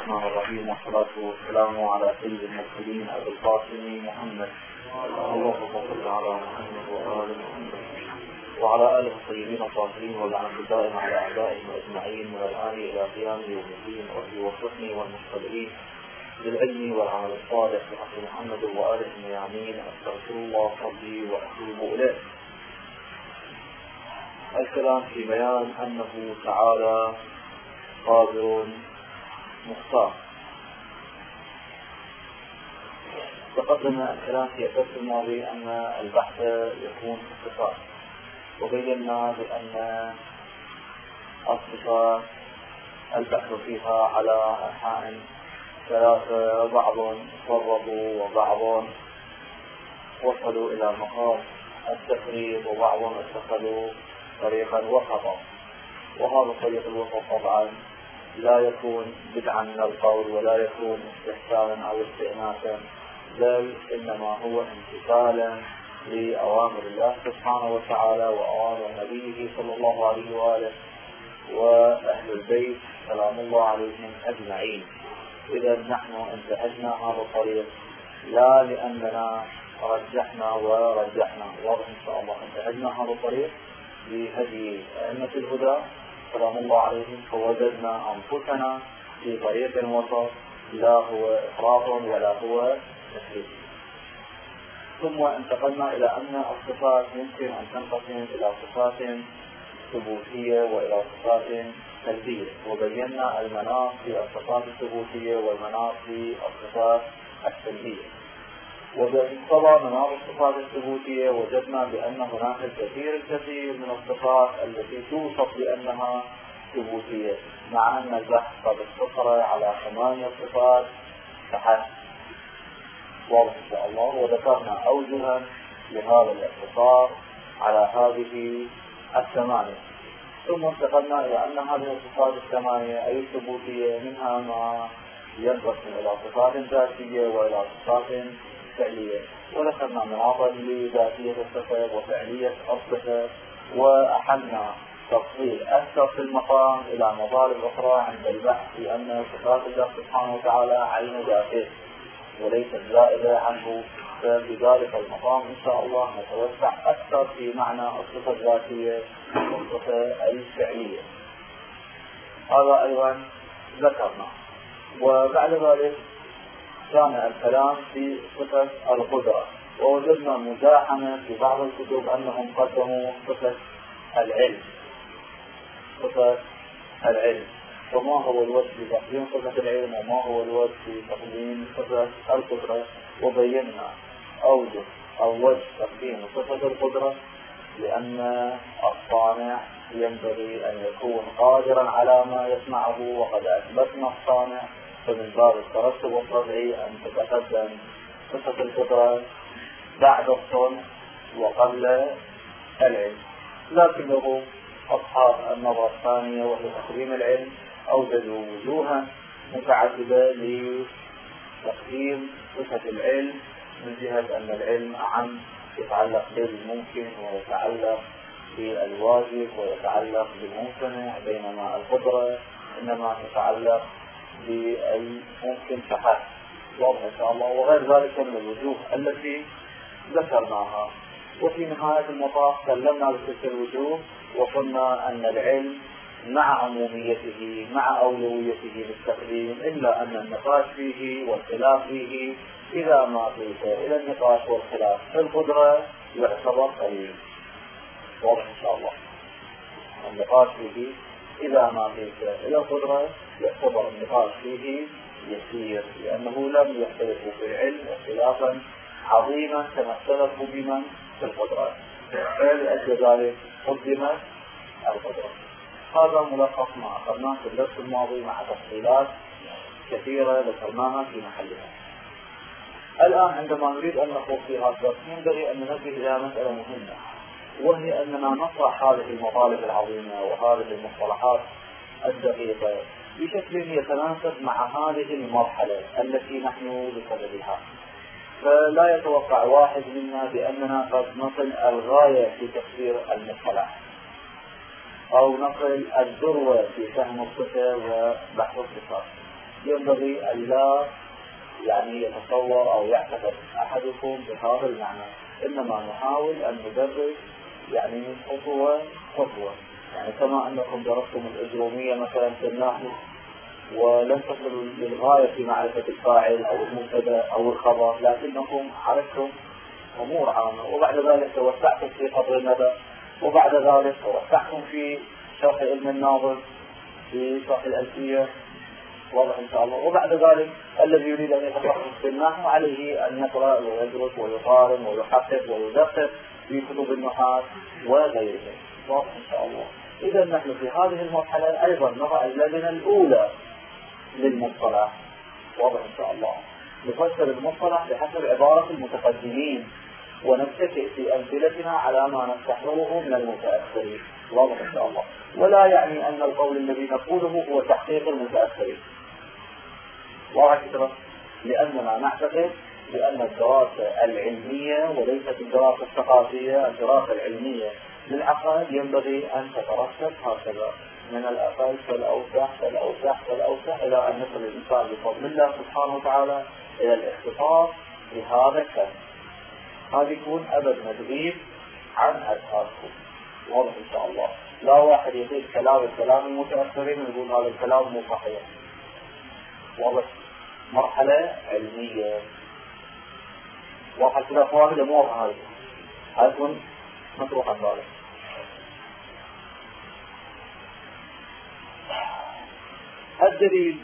الرحمن الرحيم، والصلاة والسلام على سيد المرسلين أبي القاسم محمد. اللهم صل على محمد وآل محمد وعلى آله الطيبين الطاهرين، واللعنة الدائمة على أعدائهم أجمعين من الآن إلى قيام يوم الدين. وفي وفقني والمستقبلين بالعلم والعمل الصالح بحق محمد وآله الميامين. أستغفر الله ربي وأتوب إليه. الكلام في بيان أنه تعالى قادر مختار. تقدم الكلام في الدرس الماضي أن البحث يكون اختصار، وبينا بأن الصفات البحث فيها على أنحاء ثلاثة، بعض فرضوا وبعض وصلوا إلى مقام التفريط وبعض اتخذوا طريقا وسطا. وهذا الطريق الوسط طبعا لا يكون بدعا من القول ولا يكون استحسانا أو استئناسا، بل إنما هو امتثالا لأوامر الله سبحانه وتعالى وأوامر نبيه صلى الله عليه وآله وأهل البيت سلام الله عليهم أجمعين. إذا نحن انتهجنا هذا الطريق لا لأننا رجحنا ورجحنا، واضح إن شاء الله، انتهجنا هذا الطريق بهدي أئمة الهدى سلام الله عليهم، فوجدنا أنفسنا في طريق وسط لا هو إفراط ولا هو تفريط. ثم انتقلنا إلى أن الصفات يمكن أن تنقسم إلى صفات ثبوتية وإلى صفات سلبية، وبينا المناط في الصفات الثبوتية والمناط في الصفات السلبية. وبمقتضى مناط الصفات الثبوتية وجدنا بأن هناك الكثير من الصفات التي توصف بأنها ثبوتية، مع أن البحث قد اقتصر على 8 صفات فحسب، واضح إن شاء الله. وذكرنا أوجها لهذا الاقتصار على هذه 8. ثم انتقلنا إلى أن هذه الصفات 8 أي ثبوتية منها ما ينقسم إلى صفات ذاتية وإلى صفات فعلية، وذكرنا مناطا لذاتية الصفة وفعلية الصفة، وأحلنا تفصيل أكثر في المقام إلى مطالب أخرى عند البحث في أن صفات الله سبحانه وتعالى عين ذاته وليست زائدة عنه. فبذلك المقام إن شاء الله نتوسع أكثر في معنى الصفة الذاتية والصفة الفعلية. هذا أيضا ذكرنا. وبعد ذلك كان الكلام في صفة القدرة، ووجدنا مزاحمة في بعض الكتب أنهم قدموا صفة العلم. وما هو الوجه في تقديم صفة العلم وما هو الوجه في تقديم صفة القدرة؟ وبينا أوجه أو وجه تقديم صفة القدرة لأن الصانع ينبغي أن يكون قادرا على ما يصنعه، وقد أثبتنا الصانع، فمن باب الترتب الطبيعي أن تتقدم صفة القدرة بعد الصنع وقبل العلم. لكنه أصحاب النظرة الثانية وهي تقديم العلم أوجدوا وجوها متعددة لتقديم صفة العلم، من جهة أن العلم أعم، يتعلق بالممكن ويتعلق بالواجب ويتعلق بالممكن، بينما القدرة إنما تتعلق بالممكن فحسب، واضح إن شاء الله. وغير ذلك من الوجوه التي ذكرناها. وفي نهاية المطاف تكلمنا بتلك الوجوه وقلنا أن العلم مع عموميته مع أولويته للتقديم، إلا أن النقاش فيه والخلاف فيه إذا ما قيس إلى النقاش والخلاف في القدرة يعتبر قليل، واضح إن شاء الله. النقاش فيه إذا ما قيس إلى القدرة يعتبر النقاش فيه يسير، لأنه لم يختلفوا في العلم اختلافا عظيما كما اختلفوا بمن في القدرة، فلأجل ذلك قدمت القدرة. هذا ملخص ما أخذناه في الدرس الماضي مع تفصيلات كثيرة ذكرناها في محلها. الآن عندما نريد أن نخوض في هذا الدرس ينبغي أن ننبه إلى مسألة مهمة، وهي أننا نطرح هذه المطالب العظيمة وهذه المصطلحات الدقيقة بشكل يتناسب مع هذه المرحلة التي نحن بصددها. فلا يتوقع واحد منا بأننا قد نصل الغاية في تفسير المصطلح أو نصل الذروة في فهم الصفة وبحث الصفات. ينبغي أن لا يتصور أو يعتقد أحدكم بهذا المعنى، إنما نحاول أن ندرس خطوة خطوة. كما أنكم درستم الإجرومية مثلا في النحو ولم تصلوا للغاية في معرفة الفاعل أو المبتدأ أو الخبر، لكنكم عرفتم أمور عامة، وبعد ذلك توسعتم في قدر الندى، وبعد ذلك توسعتم في شرح علم الناظم، في شرح الألفية، واضح إن شاء الله. وبعد ذلك الذي يريد أن يتفقه في النحو عليه أن يقرأ ويدرس ويقارن ويحقق ويدقق في كتب النحاة وغيرها، واضح إن شاء الله. إذا نحن في هذه المرحلة أيضا نضع اللجنة الأولى للمصطلح، واضح إن شاء الله. نفسر المصطلح بحسب عبارة المتقدمين ونتكئ في أمثلتنا على ما نستحضره من المتأخرين، واضح إن شاء الله. ولا يعني أن القول الذي نقوله هو تحقيق المتأخرين، واضح كده، لأننا نعتقد بأن الدراسة العلمية وليست الدراسة الثقافية، الدراسة العلمية للعقائد ينبغي أن تترتب هكذا من الأقل فالأوسع فالأوسع فالأوسع إلى أن يصل الإنسان بفضل الله سبحانه وتعالى إلى الاختصاص بهذا الفن. هذا يكون أبد مدريب عن أسهاركم، واضح إن شاء الله. لا واحد يقول كلام المتأخرين ويقول هذا الكلام مو صحيح، واضح. مرحلة علمية، واضح كده أخواني، مو هذا هيكون مطروح عن ذلك. الدليل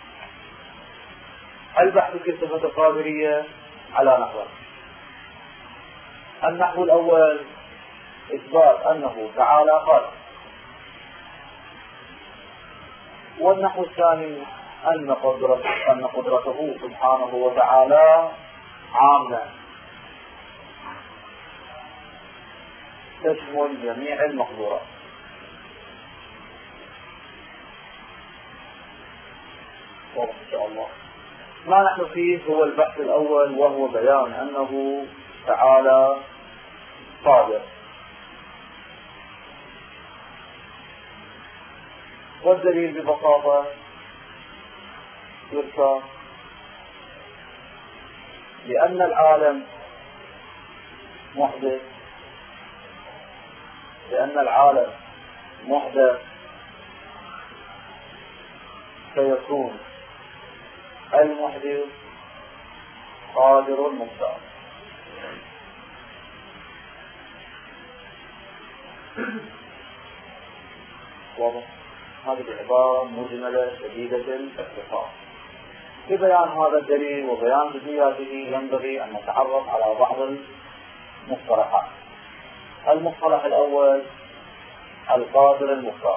البحث في صفة القادرية على نحوين. النحو الأول إثبات أنه تعالى قادر، والنحو الثاني أن قدرته سبحانه وتعالى عامة تشمل جميع المقدورات. واضح إن شاء الله. ما نحن فيه هو البحث الأول، وهو بيان أنه تعالى قادر. والدليل ببساطة يرسى لأن العالم محدث، فيكون المحدث قادر مختار. واضح؟ هذه العبارة مجملة شديدة الاختصار. ببيان هذا الدليل وبيان جزئياته ينبغي أن نتعرف على بعض المصطلحات. المصطلح الأول القادر المختار.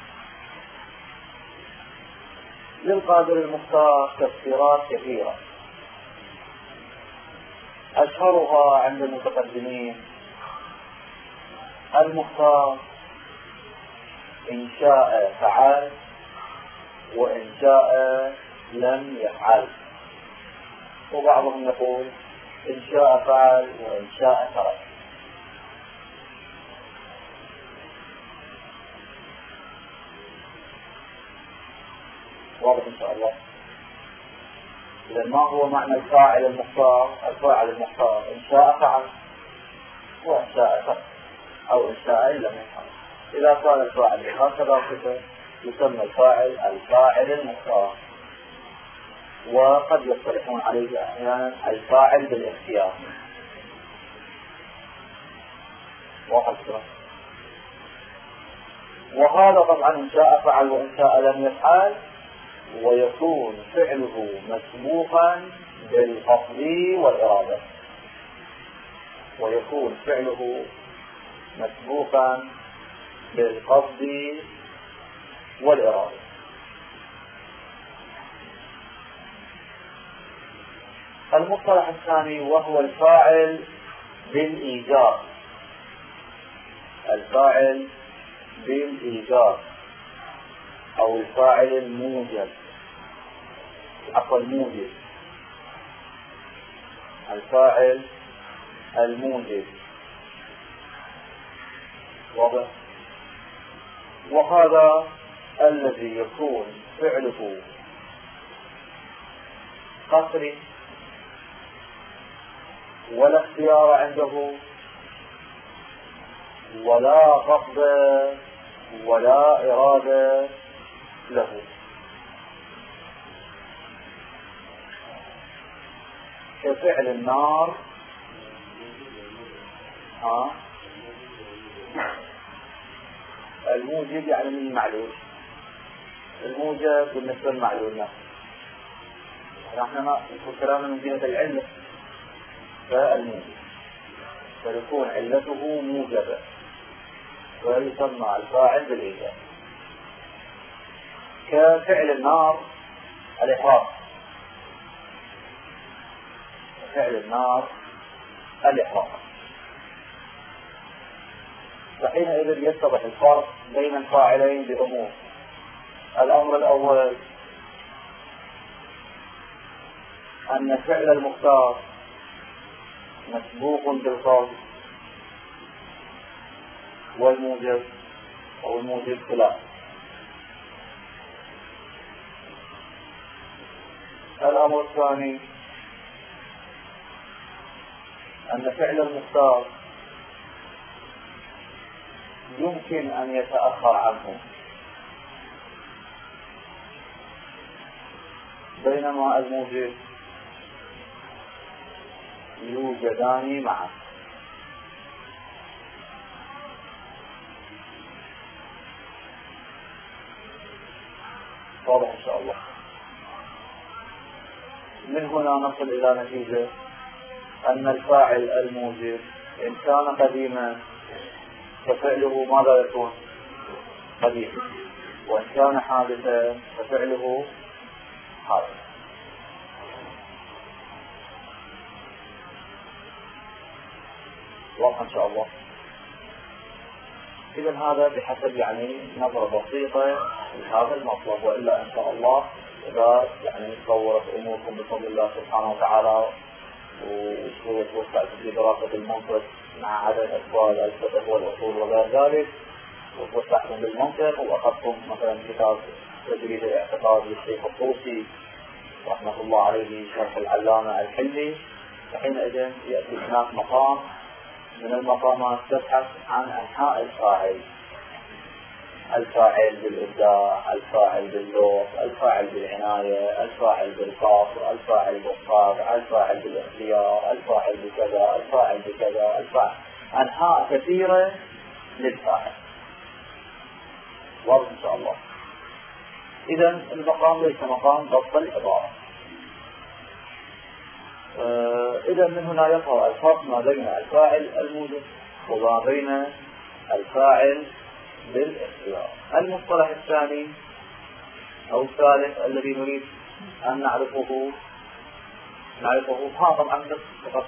للقادر المختار تفسيرات كثيرة، أشهرها عند المتقدمين المختار إن شاء فعل وإن شاء لم يفعل، وبعضهم يقول إن شاء فعل وإن شاء ترك. واضح إن شاء الله. إذا ما هو معنى الفاعل المختار؟ الفاعل المختار إن شاء فعل وإن شاء ترك، أو إن شاء لم يفعل. إذا كان الفاعل هكذا صفة يسمى الفاعل المختار. وقد يصطلحون عليه أحيانا الفاعل بالاختيار. وهذا طبعا إن شاء فعل وإن شاء لم يفعل، ويكون فعله مسبوقا بالقصد والإرادة. ويكون فعله مسبوقا بالقصد والإرادة. المصطلح الثاني وهو الفاعل بالإيجاب. الفاعل بالإيجاب أو الفاعل الموجب، الموجب، الفاعل الموجب. واضح؟ وهذا الذي يكون فعله قصر ولا اختيار عنده ولا قصد ولا إرادة له. كفعل النار الموجب يعني من المعلول، الموجب بالنسبة للمعلول نفسه. نحن ما نقول كلامنا من جهة العلة، فالموجب فيكون علته موجبة ويسمى الفاعل بالإيجاب. كفعل النار الإحراق، فعل النار الإحراق. فحينئذ يتضح الفرق بين الفاعلين بأمور. الأمر الأول أن فعل المختار مسبوق بالقول، والموجب أو الموجب خلاف. الأمر الثاني أن فعل المختار يمكن أن يتأخر عنه، بينما الموجب يوجدان معا. واضح إن شاء الله. من هنا نصل إلى نتيجة أن الفاعل الموجب إن كان قديما ففعله ماذا يكون؟ قديم، وإن كان حادثا ففعله حادث. واضح إن شاء الله. إذن هذا بحسب نظرة بسيطة لهذا المطلب، وإلا إن شاء الله إذا تطورت أموركم بفضل الله سبحانه وتعالى وتوسعت في دراسة المنطق مع عدد أسباب الفقه والأصول وغير ذلك، وتوسعتم بالمنطق وأخذتم مثلا كتاب تجريد الاعتقاد للشيخ الطوسي رحمة الله عليه شرح العلامة الحلي، فحينئذ يأتي هناك مقام من المقامات تبحث عن أنحاء الفاعل، الفاعل بالإبداع، الفاعل باللوح، الفاعل بالعناية، الفاعل بالقصر، الفاعل بالطبع، الفاعل بالاختيار، الفاعل بكذا، الفاعل بكذا، الفاعل، أنحاء كثيرة للفاعل. واضح إن شاء الله. إذن المقام ليس مقام ضبط العبارة. إذن من هنا يظهر الفرق ما بين الفاعل الموجب وما بين الفاعل بالاختيار. المصطلح الثاني أو الثالث الذي نريد أن نعرفه طبعا فقط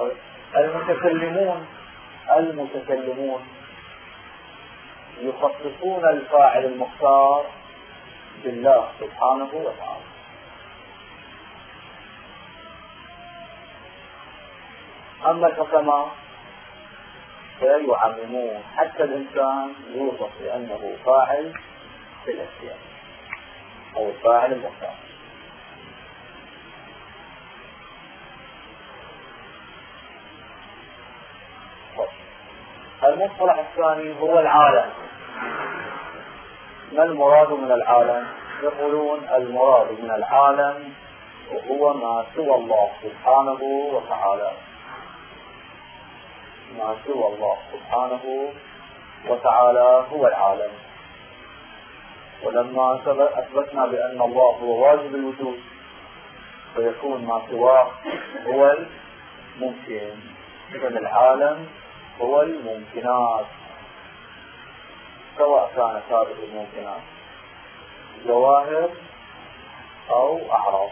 المتكلمون يخصصون الفاعل المختار بالله سبحانه وتعالى، أما الحكماء فيعممون حتى الإنسان يوصف بأنه فاعل بالاختيار أو الفاعل المختار. المصطلح الثاني هو العالم. ما المراد من العالم؟ يقولون المراد من العالم هو ما سوى الله سبحانه وتعالى، ما سوى الله سبحانه وتعالى هو العالم. ولما أثبتنا بأن الله هو واجب الوجود فيكون ما سواه هو الممكن، إذن العالم هو الممكنات، سواء كانت هذه الممكنات جواهر أو أعراض.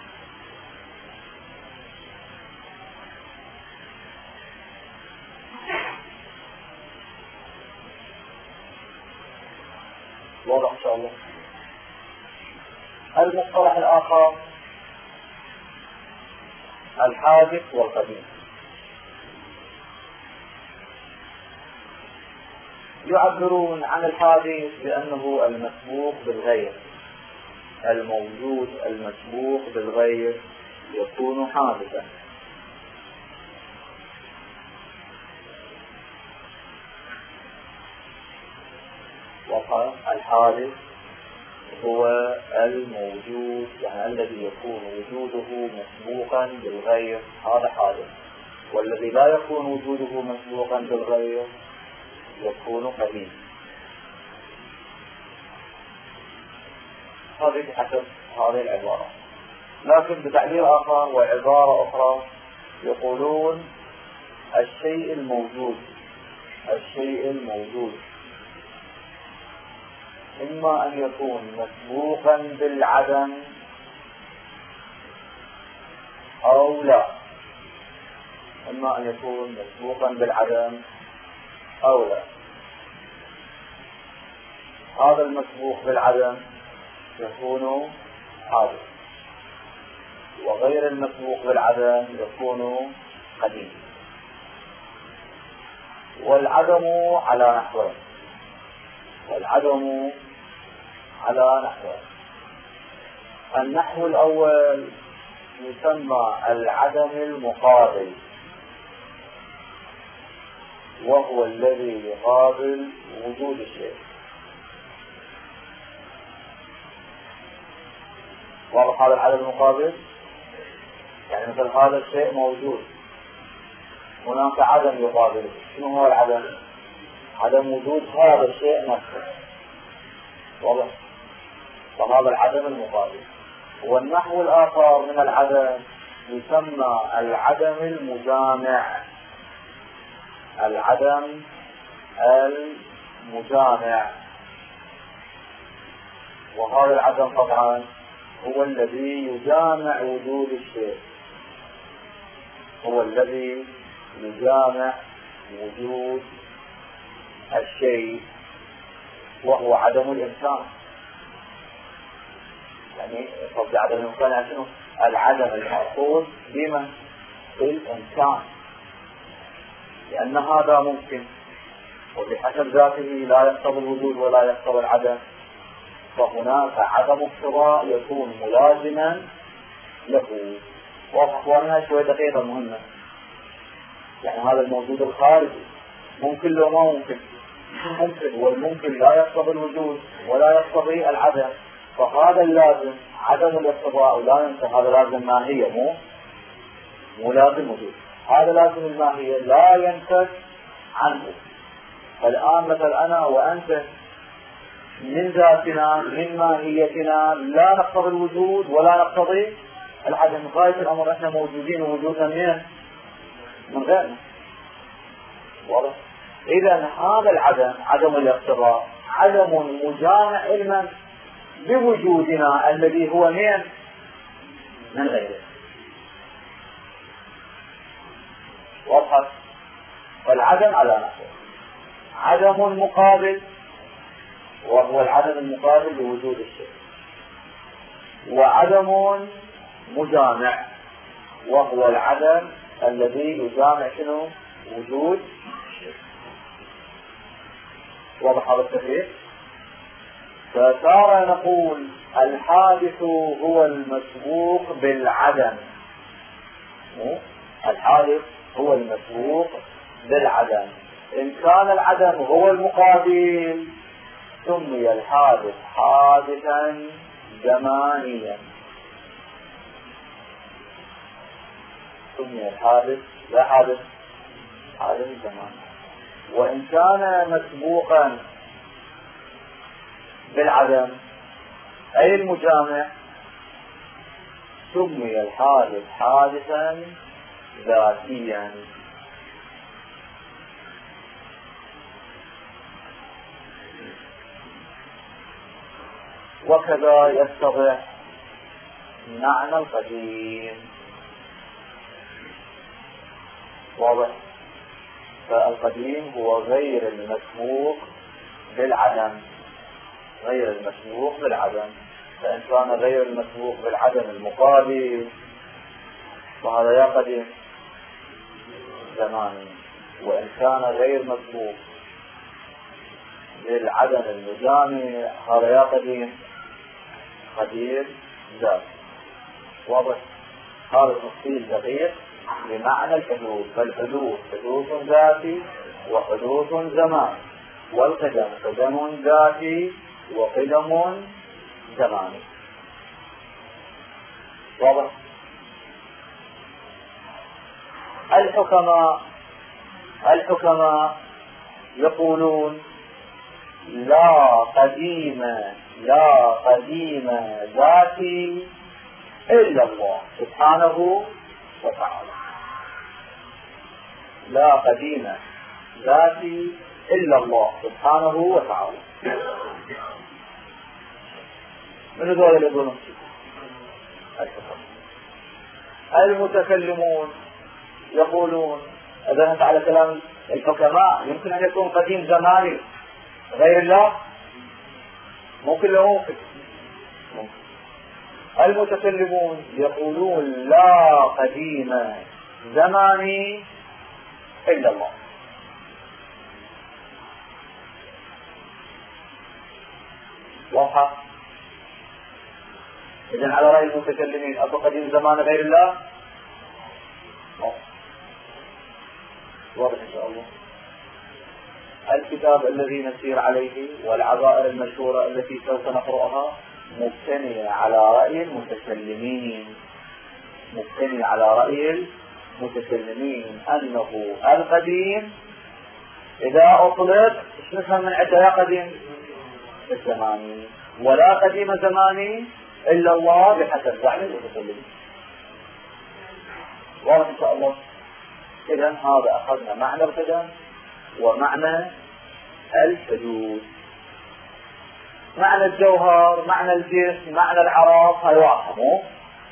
واضح إن شاء الله. المصطلح الآخر الحادث والقديم. يعبرون عن الحادث بأنه المسبوق بالغير، الموجود المسبوق بالغير، يكون حادثا. الحادث هو الموجود، يعني الذي يكون وجوده مسبوقا بالغير، هذا حادث. والذي لا يكون وجوده مسبوقا بالغير يكون قديم. هذه بحسب هذه العبارة. لكن بتعبير آخر وعبارة أخرى يقولون الشيء الموجود إما أن يكون مسبوقا بالعدم أو لا، إما أن يكون مسبوقا بالعدم أو لا. هذا المسبوق بالعدم يكون حادث، وغير المسبوق بالعدم يكون قديم. والعدم على نحوين. النحو الأول يسمى العدم المقابل، وهو الذي يقابل وجود الشيء. واضح هذا العدم المقابل؟ يعني مثل هذا الشيء موجود، هناك عدم يقابله. شنو هو العدم؟ عدم وجود هذا الشيء نفسه. واضح؟ فهذا العدم المقابل. والنحو الآخر من العدم يسمى العدم المجامع. العدم المجامع، وهذا العدم طبعا هو الذي يجامع وجود الشيء، هو الذي يجامع وجود الشيء، وهو عدم الإمكان. يعني قصد عدم الإمكان شنو؟ العدم المقصود بمن؟ بالإمكان، لأن هذا ممكن وبحسب ذاته لا يقتضي الوجود ولا يقتضي العدم، فهناك عدم اقتضاء يكون ملازما له. وأخوانها شوية دقيقة مهمة. يعني هذا الموجود الخارجي ممكن لو ما ممكن، ممكن، والممكن لا يقتضي الوجود ولا يقتضي العدم، فهذا اللازم عدم الاقتضاء. ولا ننسى هذا لازم ماهية، مو لازم وجود. هذا لازم الماهية لا ينفك عنه. فالآن مثلا أنا وأنت من ذاتنا من ماهيتنا لا نقتضي الوجود ولا نقتضي العدم. غاية الأمر احنا موجودين، ووجودنا من غيرنا. واضح؟ إذا هذا العدم، عدم الاقتضاء، عدم مجامع علما بوجودنا الذي هو من غيره. واضح؟ فالعدم على نحو عدم مقابل، وهو العدم المقابل لوجود الشيء، وعدم مجامع، وهو العدم الذي يجامع شنو؟ وجود الشيء. واضح هذا التفريق؟ فصار نقول الحادث هو المسبوق بالعدم. الحادث هو المسبوق بالعدم. إن كان العدم هو المقابل سمي الحادث حادثا زمانيا. سمي الحادث لا حادث زماني. وإن كان مسبوقا بالعدم أي المجامع سمي الحادث حادثا ذاتيا. وكذا يتضح معنى القديم. واضح؟ فالقديم هو غير المسبوق بالعدم، غير المسبوق بالعدم. فإن كان غير المسبوق بالعدم المقابل فهذا يا قديم زماني، وإن كان غير مسبوق بالعدم المجامع هذا يا قديم ذات. واضح؟ هذا تفصيل دقيق بمعنى الحدوث، فالحدوث حدوث ذاتي وحدوث زماني، والقدم قدم ذاتي وقدم زماني. واضح؟ الحكماء يقولون لا قديم ذاتي إلا الله سبحانه وتعالى. لا قديم ذاتي إلا الله سبحانه وتعالى. من هذول اللي يقولون؟ المتكلمون يقولون إذا أنت على كلام الحكماء يمكن أن يكون قديم زماني غير الله، ممكن له ممكن. المتكلمون يقولون لا قديم زماني إلا الله. واضح؟ إذن على رأي المتكلمين أبو قديم زمان غير الله؟ واضح إن شاء الله. الكتاب الذي نسير عليه والعبائر المشهورة التي سوف نقرأها مبتنية على رأي المتكلمين، مبتنية على رأي المتكلمين أنه القديم إذا أطلق نفهم من عدة لا قديم الزماني ولا قديم زماني إلا الله بحسب زعم المتكلمين. واضح إن شاء الله. إذن هذا أخذنا معنى القدم ومعنى الحدوث. معنى الجوهر، معنى الجسم، معنى العراق، هاي واضحة مو؟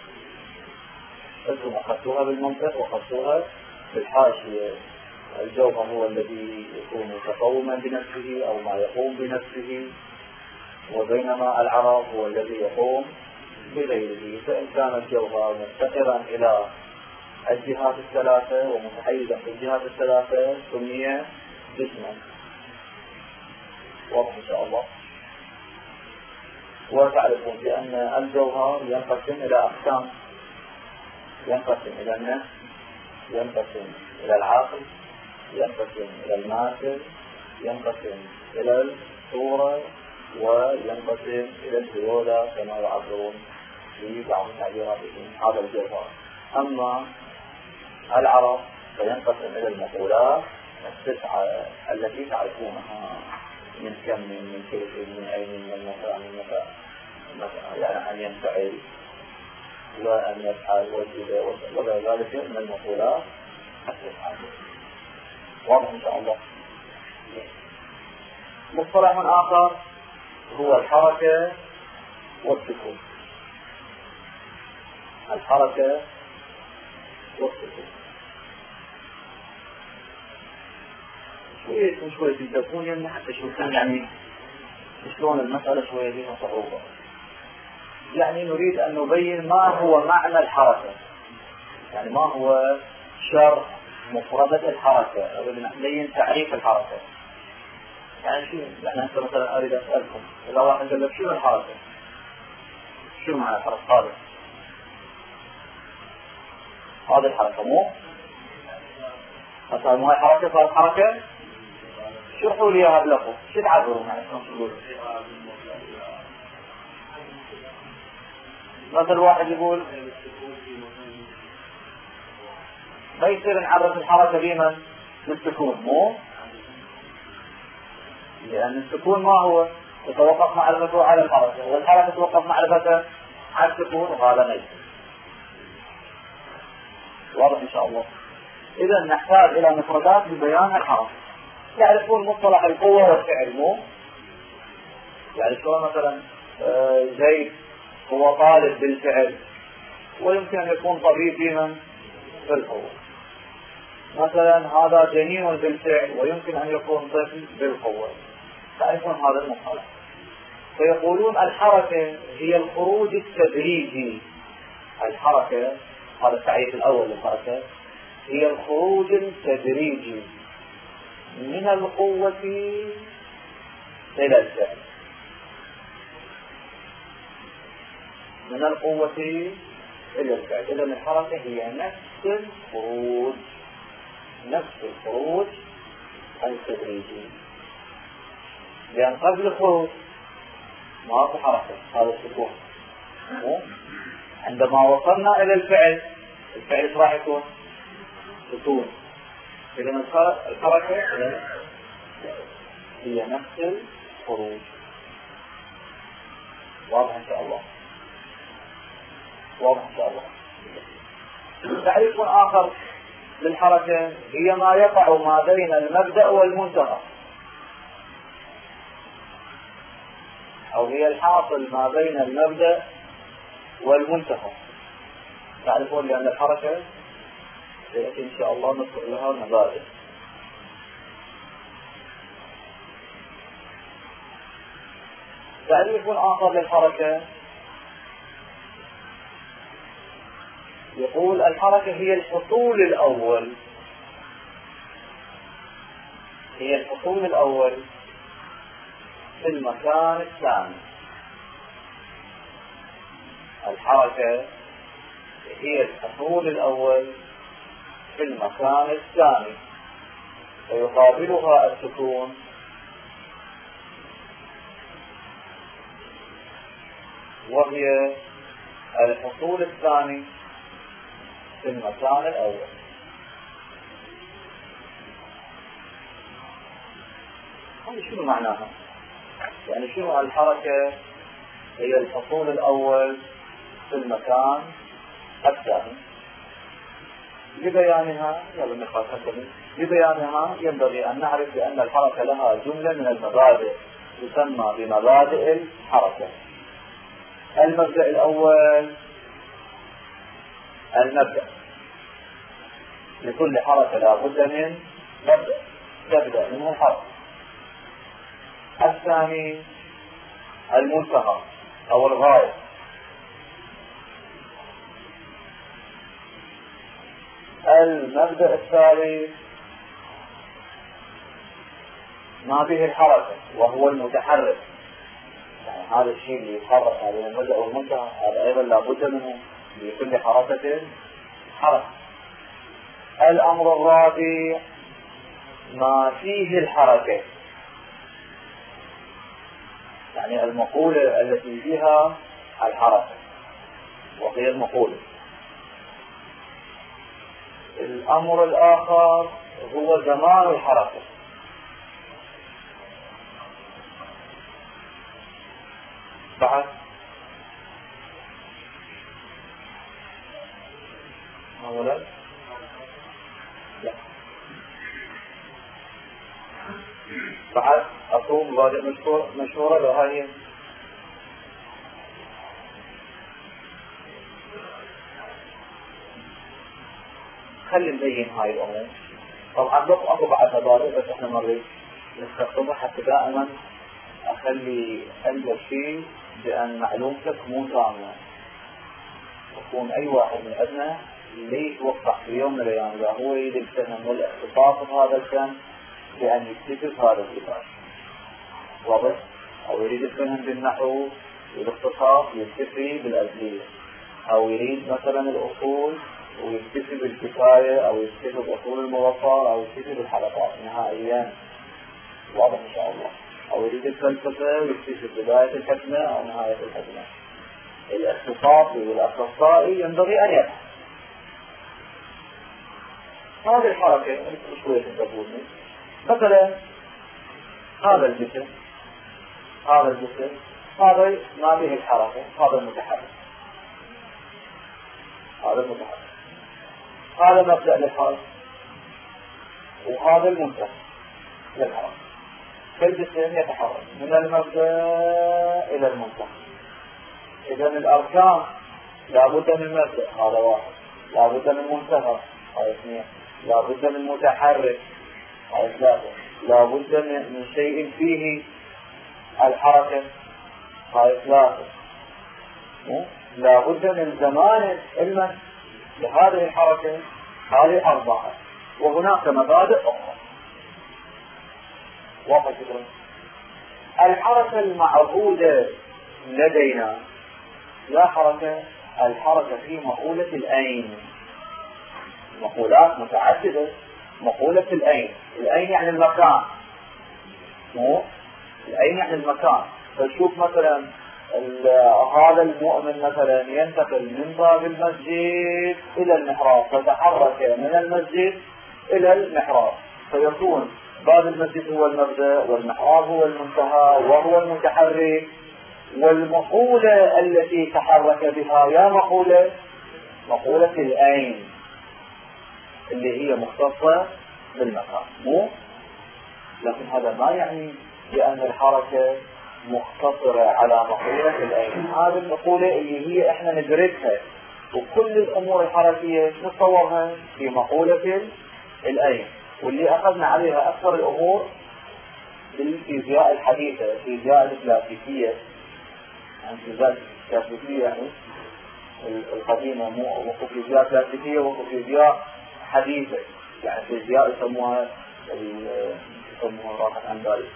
أنتم أخذتوها بالمنطق وأخذتوها بالحاشية. الجوهر هو الذي يكون متقوما بنفسه أو ما يقوم بنفسه، وبينما العراق هو الذي يقوم بغيره. فإن كان الجوهر مفتقرا إلى الجهات الثلاثة ومتحيزا في الجهات الثلاثة سمي جسما. واضح إن شاء الله. وتعرفون بأن الجوهر ينقسم إلى أقسام، ينقسم إلى النفس، ينقسم إلى العقل، ينقسم إلى الماثل، ينقسم إلى الصورة، وينقسم إلى الزيودة كما يعبرون في بعض تعبيراتهم. هذا الجوهر. أما العرب فينقسم إلى المقولات التسعة التي تعرفونها من كم من كيف من أين من متى يعني أن ينفعل وأن يفعل وغير ذلك من المقولات التسعة. واضح إن شاء الله. مصطلح آخر هو الحركة والسكون. الحركة والسكون شوية تكون يعني حتى شو كان يعني شلون المسألة شوية فيها صعوبة. يعني نريد أن نبين ما هو معنى الحركة، يعني ما هو شرح مفردة الحركة، أو نبين تعريف الحركة. يعني شو يعني أنت مثلا أريد أسألكم إذا واحد قال لك شو الحركة؟ شو معنى الحركة؟ هذا الحركة مو مثلا مو هاي حركة صار حركة. شرحوا لي اياها بلفظ. شو تعبرون يعني شلون تقولون؟ مثل واحد يقول ما يصير نعرف الحركة بمن؟ بالسكون مو؟ لأن السكون ما هو يتوقف معرفته على الحركة، والحركة تتوقف معرفته على السكون، وهذا ما يصير. واضح إن شاء الله. إذا نحتاج إلى مفردات لبيان الحركة. يعرفون مصطلح القوة والفعل مو؟ يعني شلون مثلا زيد هو طالب بالفعل، ويمكن أن يكون طبيب بمن؟ بالقوة. مثلا هذا جنين بالفعل، ويمكن أن يكون طفل بالقوة. تعرفون هذا المصطلح. فيقولون الحركة هي الخروج التدريجي. الحركة هذا التعريف الأول للحركة هي الخروج التدريجي من القوة إلى الفعل، من القوة إلى الفعل. الفعل. إذا الحركة هي نفس الخروج التدريجي، لأن قبل الخروج ما في حركة، هذا السكون. عندما وصلنا إلى الفعل ايش راح يكون؟ سكون. إذا الحركة هي نفس الخروج. واضح إن شاء الله؟ واضح إن شاء الله. تعريف آخر للحركة هي ما يقع ما بين المبدأ والمنتهى، أو هي الحاصل ما بين المبدأ والمنتهى. تعرفون لأن الحركة سيأتي إن شاء الله نذكر لها مبادئ. تعريف آخر للحركة يقول الحركة هي الحصول الأول، في المكان الثاني. الحركة هي الحصول الأول في المكان الثاني، ويقابلها السكون، وهي الحصول الثاني في المكان الأول. هذا شنو معناها؟ يعني شنو الحركة هي الحصول الأول في المكان الثاني؟ لبيانها ينبغي أن نعرف بأن الحركة لها جملة من المبادئ تسمى بمبادئ الحركة. المبدأ الأول المبدأ، لكل حركة لا بد من مبدأ تبدأ منه الحركة. الثاني المنتهى أو الغاية. المبدأ الثالث ما به الحركة وهو المتحرك، يعني هذا الشيء اللي يتحرك بين المبدأ والمنتهى هذا أيضا لا بد منه لكل حركة حركة. الأمر الرابع ما فيه الحركة، يعني المقولة التي فيها الحركة وهي المقولة. الأمر الآخر هو زمان الحركة، بعد أولا لا بعد أقوم مبادئ مشهورة لهذه. خلي نبين هاي الأمور. طبعا أكو بعد مبادئ بس احنا مريض نستخدمها حتى دائما أخلي أنجل شيء بأن معلومتك مو تامة. يكون أي واحد من عندنا اللي يتوقع في يوم من الأيام إذا هو يريد الفهم والاختصاص بهذا الفن بأن يكتشف هذا الكتاب واضح، أو يريد الفهم بالنحو والاختصاص يكتفي بالأزلية، أو يريد مثلا الأصول ويكتفي بالكفاية، أو يكتفي بأصول الموصى، أو يكتفي بالحلقات نهائيا واضح إن شاء الله، أو يريد الفلسفة ويكتفي بداية الحكمة أو نهاية الحكمة. الاختصاصي والأخصائي ينبغي أن يفهم هذه الحركة. شوية تنتبهوني مثلا هذا الجسم هذا ما به الحركة، هذا المتحرك، هذا مبدأ للحركة، وهذا المنتهى للحركة. فالجسم يتحرك من المبدأ إلى المنتهى. إذا الأركان لابد من مبدأ، هذا واحد، لابد من منتهى، هذا اثنين، لابد من متحرك، هذا ثلاثة، لابد من شيء فيه الحركة، هذا ثلاثة، لابد من زمان المس لهذه الحركة، هذه أربعة، وهناك مبادئ أخرى. واضح كده؟ الحركة المعهودة لدينا لا حركة الحركة في مقولة الأين. مقولات متعددة. مقولة الأين، الأين يعني المكان، مو الأين يعني المكان. فشوف مثلا هذا المؤمن مثلا ينتقل من باب المسجد إلى المحراب، فتحرك من المسجد إلى المحراب، فيكون باب المسجد هو المبدأ والمحراب هو المنتهى وهو المتحرك. والمقولة التي تحرك بها يا مقولة الأين اللي هي مختصة بالمكان، مو لكن هذا ما يعني بأن الحركة مختصرة على مقولة الأين. هذه المقولة اللي هي احنا ندرسها، وكل الأمور الحركية نتصورها في مقولة الأين، واللي أخذنا عليها أكثر الأمور بالفيزياء الحديثة، الفيزياء الكلاسيكية. يعني الفيزياء الكلاسيكية يعني القديمة، مو وقف فيزياء كلاسيكية وقف فيزياء حديثة. يعني فيزياء يسموها راحت عن بالي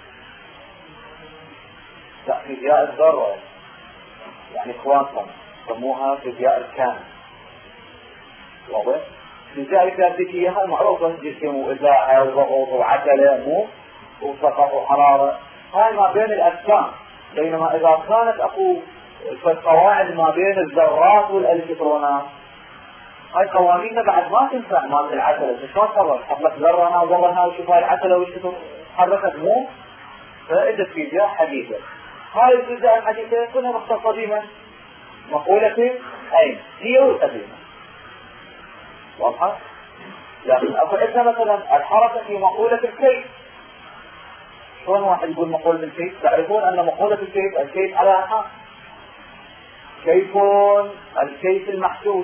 فيزياء الذرة، يعني كوانتم يسموها فيزياء الكم. واضح؟ الفيزياء الكلاسيكية هاي معروفة، جسم وإذاعة وضغط وعجلة مو وسقط وحرارة، هاي ما بين الأجسام. بينما إذا كانت أكو فالقواعد ما بين الذرات والإلكترونات، هاي قوانين بعد ما تنفع مال العجلة. شلون صرف حط لك ذرة هنا وذرة هنا وشوف هاي العجلة وش حركت، مو فإجت فيزياء حديثة. هاي الفيزياء الحديثة كلها مختصة بما مقولة أين هي والقديمة. واضحة؟ لكن أقول إذا مثلا الحركة في مقولة الكيف. شلون واحد يقول مقولة الكيف؟ تعرفون أن مقولة الكيف على أحد كيف الكيف المحسوس.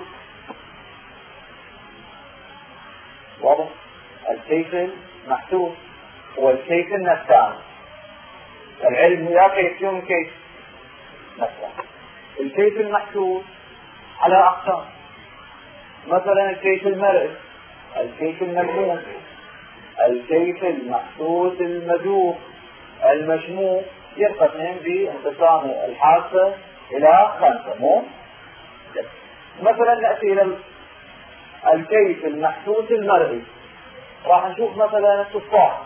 واضح؟ الكيف المحسوس والكيف النسان. العلم يا كيف يوم كيف نسان. الكيف المحسوس على أقسام، مثلا الكيف المرئي، الكيف الملموس، الكيف المحسوس المذوق المشموع، ينقسم بانقسام الحاسة إلى 5. مو مثلا نأتي إلى الكيف المحسوس المرئي. راح نشوف مثلا التفاح،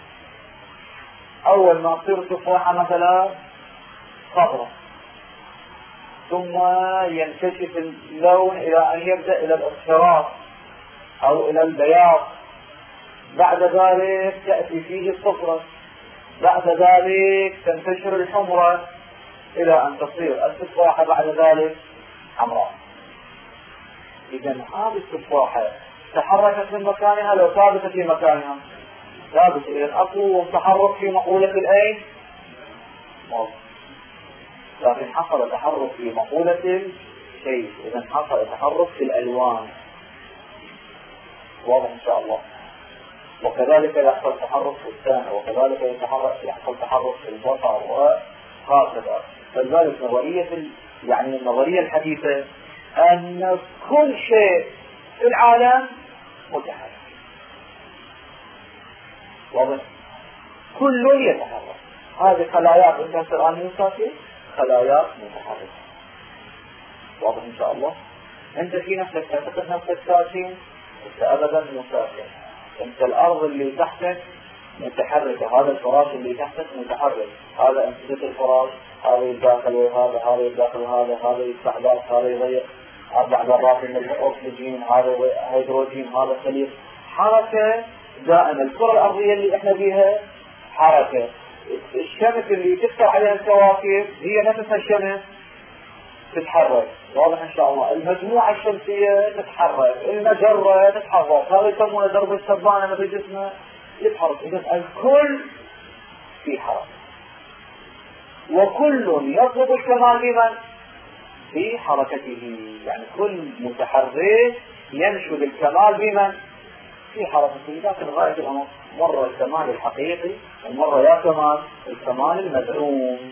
أول ما تصير التفاحة مثلا خضراء، ثم ينكشف اللون إلى أن يبدأ إلى الأصفرار أو إلى البياض، بعد ذلك تأتي فيه الصفرة، بعد ذلك تنتشر الحمرة إلى أن تصير التفاحة بعد ذلك حمراء. إذا هذه التفاحة تحركت من مكانها لو ثابتة في مكانها ثابتة. إذا أقوى تحرك في مقولة الأين، لكن حصل تحرك في مقولة الشيء. إذا حصل تحرك في الألوان. واضح إن شاء الله. وكذلك يحصل تحرك في السمع، وكذلك يحصل تحرك في البصر وهكذا. فلذلك يعني النظرية الحديثة أن كل شيء في العالم متحرك. واضح؟ كل يتحرك. هذه خلاياك انت الآن مسافر، خلاياك متحركة. واضح إن شاء الله. أنت في نفسك تعتقد نفسك ساكن، أنت أبدا مسافر. أنت الأرض اللي تحتك متحركة، هذا الفراش اللي تحتك متحرك، هذا أنت الفراش، هذا يتداخل وهذا، هذا يتداخل وهذا، هذا يفتح ذاك، هذا يضيق 4 ذرات من الأكسجين، هذا هيدروجين، هذا خليط. حركة دائما. الكرة الأرضية اللي احنا فيها حركة. الشمس اللي تفتح عليها الكواكب هي نفسها الشمس تتحرك. واضح إن شاء الله. المجموعة الشمسية تتحرك، المجرة تتحرك، هذا يسمونه درب السبانة مثل جسمه يتحرك. إذن الكل في حركة، وكل يطلب الكمال بمن؟ في حركته. يعني كل متحرك ينشد الكمال بمن؟ في حركته. لكن غاية الأمر مرة الكمال الحقيقي، ومرة يا كمال الكمال المدعوم.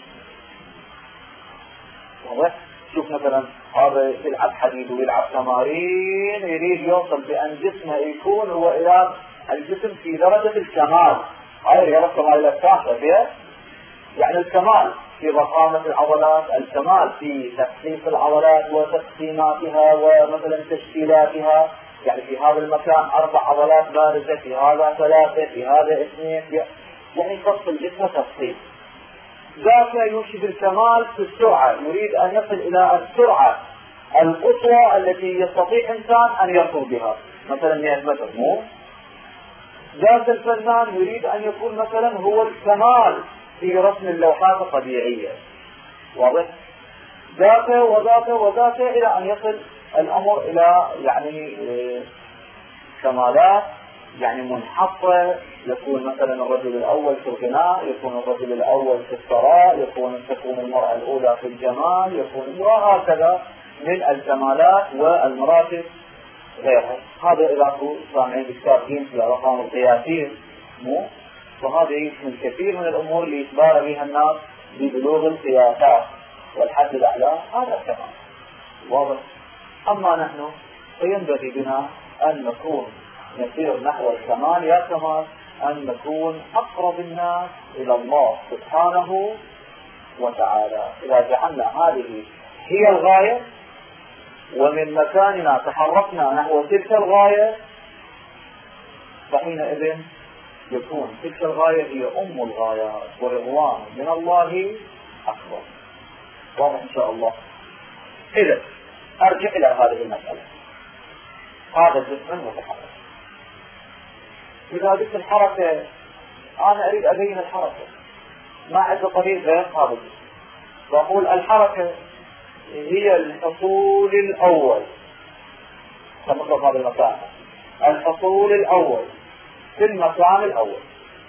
واضح؟ شوف مثلا هذا يلعب حديد ويلعب تمارين، يريد يوصل بأن جسمه يكون هو إلى الجسم في درجة الكمال. هاي رياضة كمال الأجسام فيها يعني الكمال. في ضخامة العضلات، الكمال في تخصيص العضلات وتقسيماتها ومثلا تشكيلاتها. يعني في هذا المكان 4 عضلات بارزة، في هذا 3، في هذا 2، يعني يفصل جسمه تفصيل. ذاك يرشد الكمال في السرعة، يريد أن يصل إلى السرعة القصوى التي يستطيع إنسان أن يصل بها، مثلا 100 متر. مو ذاك الفنان يريد أن يكون مثلا هو الكمال في رسم اللوحات الطبيعية. واضح؟ ذاك وذاك وذاك إلى أن يصل الأمر إلى يعني كمالات يعني منحصة. يكون مثلا الرجل الأول في الغناء، يكون الرجل الأول في الثراء، تكون المرأة الأولى في الجمال، يكون وهكذا من الكمالات والمراتب غيرها. هذا إذا كنتم سامعين بكتاب جينز لأرقام القياسية، مو وهذا يشمل كثير من الأمور اللي يتبارى بها الناس ببلوغ القياسات والحد الأعلى. هذا الكمال واضح. أما نحن فينبغي بنا أن نكون نسير نحو الكمال. يا كمال أن نكون أقرب الناس إلى الله سبحانه وتعالى. إذا جعلنا هذه هي الغاية ومن مكاننا تحركنا نحو تلك الغاية، فحينئذ يكون تلك الغاية هي أم الغايات ورضوان من الله أكبر. واضح إن شاء الله. إذا أرجع إلى هذه المسألة. هذا الجسم المتحرك. إذا قلت الحركة أنا أريد أبين الحركة، ما عندي طريق غير هذا الجسم. وأقول الحركة هي الحصول الأول. سنطلق هذا المكان، الحصول الأول في المكان الأول.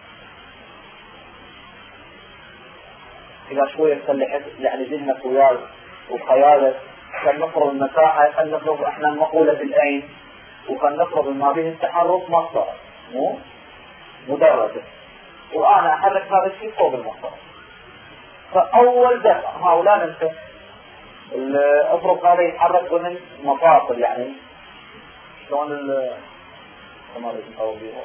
إذا شوية تسلحت يعني ذهنك وياك وخيالك، كان نفرض المساحة، كان نفرض احنا المقولة بالعين، وكان نفرض ما به التحرك مسطرة مو مدرجة، وأنا أحرك هذا الشيء فوق المسطرة. فأول دفع هؤلاء ننسى افرض هذا يتحرك ضمن مفاصل، يعني شلون كما نقول بيها.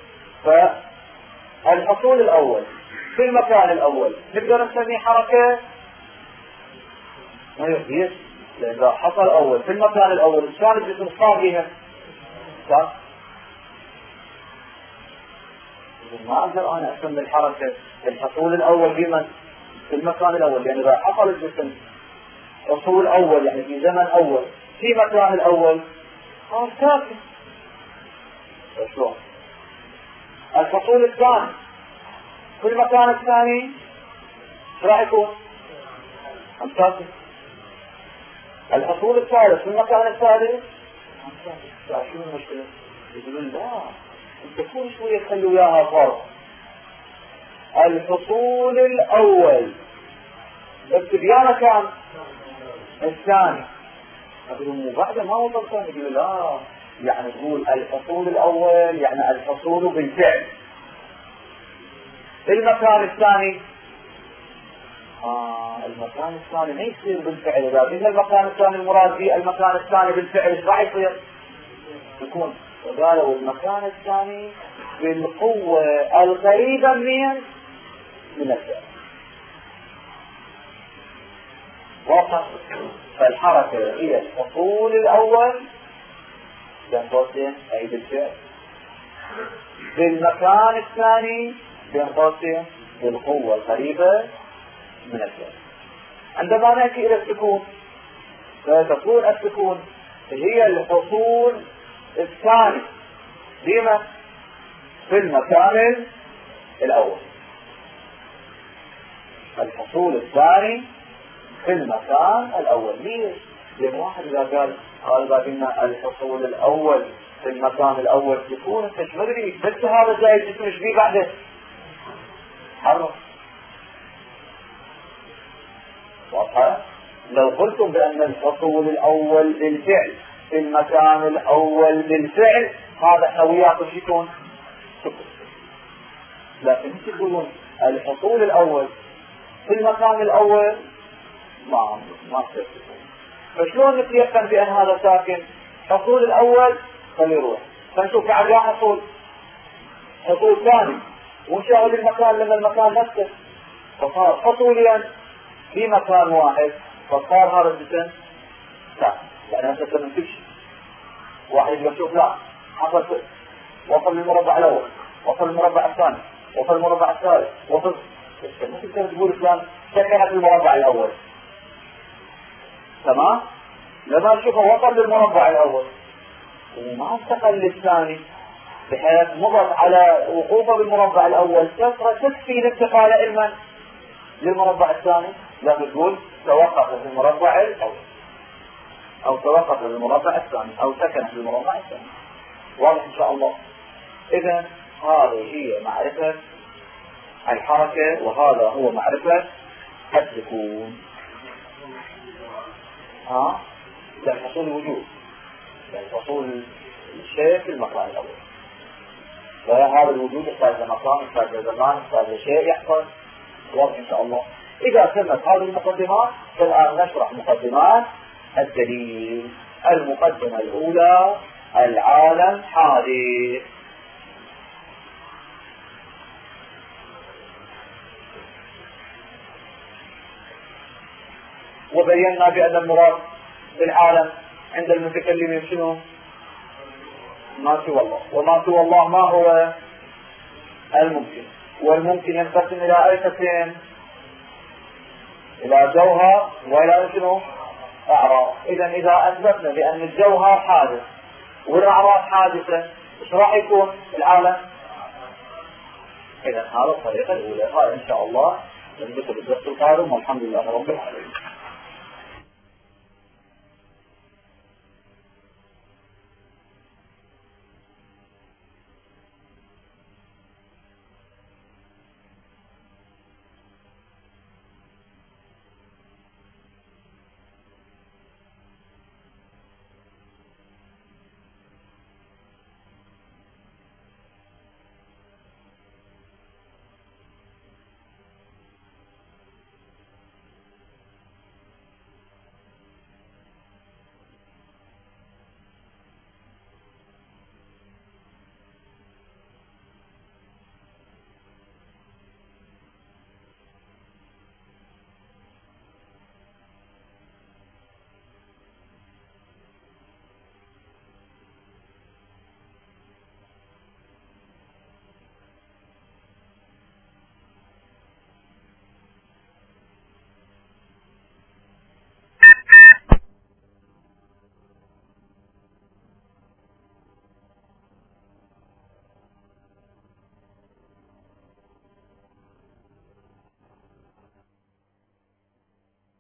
فالحصول الأول في المكان الأول نقدر نسميه حركة ما يحدث، لأن حصل أول في المكان الأول كان الجسم صار بها صح؟ ما أقدر أنا أسمي الحركة الحصول الأول بمن في المكان الأول، لأن إذا حصل الجسم حصول أول يعني في زمن أول في مكان الأول ساكن. شلون؟ الحصول الثاني في المكان الثاني راح يكون ساكن. الحصول الثالث في المكان الثالث ساكن. شو المشكلة؟ يقولون لا انت كل شوية خلوا وياها فرق. الحصول الأول بس بيانا كان الثاني، أقول مو بعد ما وصل ثاني. يقول لا يعني تقول الحصول الأول يعني الحصول بالفعل. المكان الثاني المكان الثاني ما يصير بالفعل. إذا قلنا المكان الثاني المراد به المكان الثاني بالفعل ايش راح يصير؟ يكون قالوا المكان الثاني بالقوة القريبة من الفعل. واضح؟ فالحركة هي الحصول الأول بين قوسين أي بالفعل، بالمكان الثاني بين قوسين بالقوة القريبة من الفعل. عندما نأتي إلى السكون فتكون السكون هي الحصول الثاني لما في المكان الأول. الحصول الثاني في المكان الأول. ليش؟ لأن واحد إذا قال قلنا الحصول الأول في المكان الأول يكون انت شو مدري بس هذا جاي الجسم ايش بيه بعده؟ حرك. واضحة؟ لو قلتم بأن الحصول الأول بالفعل في المكان الأول بالفعل هذا احنا وياكم شو يكون؟ لكن انت تقولون الحصول الأول في المكان الأول ما تصير. فشلون نتيقن بأن هذا ساكن؟ حصول الأول خليه يروح، فنشوف بعد حصول ثاني ونشاهد المكان لما المكان نفسه فصار حصوليا في مكان واحد فصار هذا الجسم لا، يعني هذا الجسم فيش واحد يقول شوف لا حصل وصل للمربع الأول، وصل للمربع الثاني، وصل للمربع الثالث، وصل ما تقدر تقول فلان سكن في المربع الأول. تمام؟ لما نشوفه وصل للمربع الأول وما انتقل للثاني بحيث مضت على وقوفه بالمربع الأول فترة تكفي الانتقال علما للمربع الثاني، لا تقول توقف في المربع الأول أو توقف في المربع الثاني أو سكن في المربع الثاني. واضح إن شاء الله. إذن هذه هي معرفة الحركة وهذا هو معرفة السكون. لحصول الوجود، لحصول الشيء في المكان الأول. فهذا الوجود يحتاج لمكان، يحتاج لزمان، يحتاج لشيء يحصل. واضح إن شاء الله. إذا تمت هذه المقدمات فالآن نشرح مقدمات الدليل. المقدمة الأولى العالم حادث. وبينا بأن المراد بالعالم عند المتكلمين شنو؟ ما سوى الله، وما سوى الله ما هو؟ الممكن. والممكن ينقسم إلى أي قسم؟ إلى جوهر وإلى شنو؟ أعراض. إذا أثبتنا بأن الجوهر حادث والأعراض حادثة إيش راح يكون العالم؟ إذا هذا الطريقة الأولى. هذا إن شاء الله نذكر الدرس القادم والحمد لله رب العالمين.